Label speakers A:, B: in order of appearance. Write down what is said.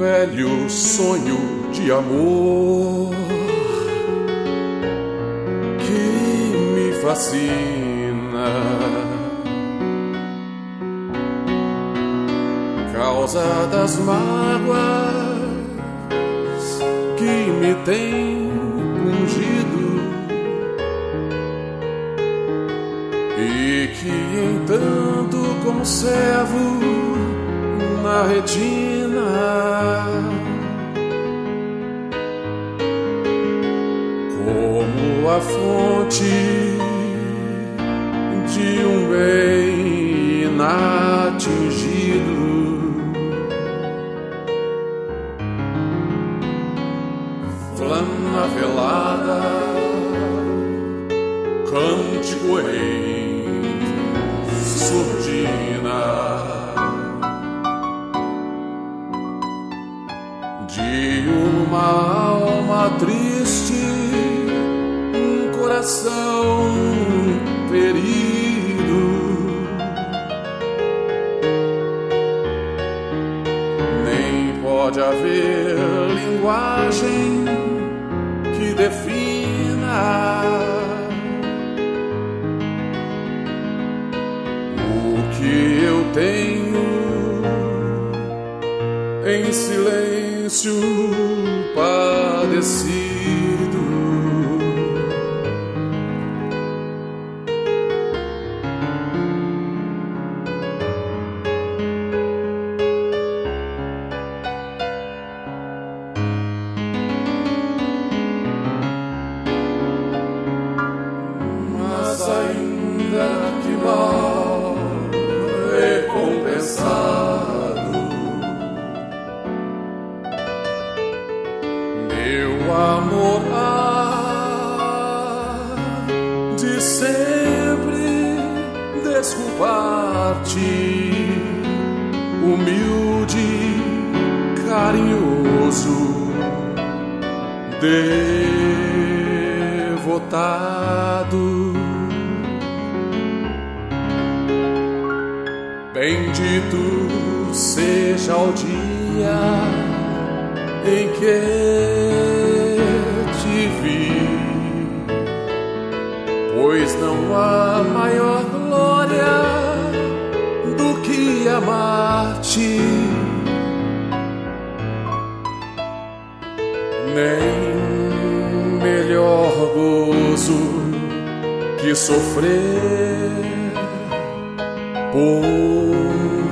A: velho sonho de amor que me fascina, causa das mágoas que me tem pungido e que entanto conservo na retina, como a fonte de um bem inatingido. Flama velada, cântico em surdina, de uma alma triste, um coração ferido. Nem pode haver linguagem que defina o que eu tenho em silêncio padecido. Mas ainda que mal recompensado, meu amor há de sempre desculpar-te, humilde, carinhoso, devotado. Bendito seja o dia em que te vi, pois não há maior glória do que amar-te, nem melhor gozo que sofrer por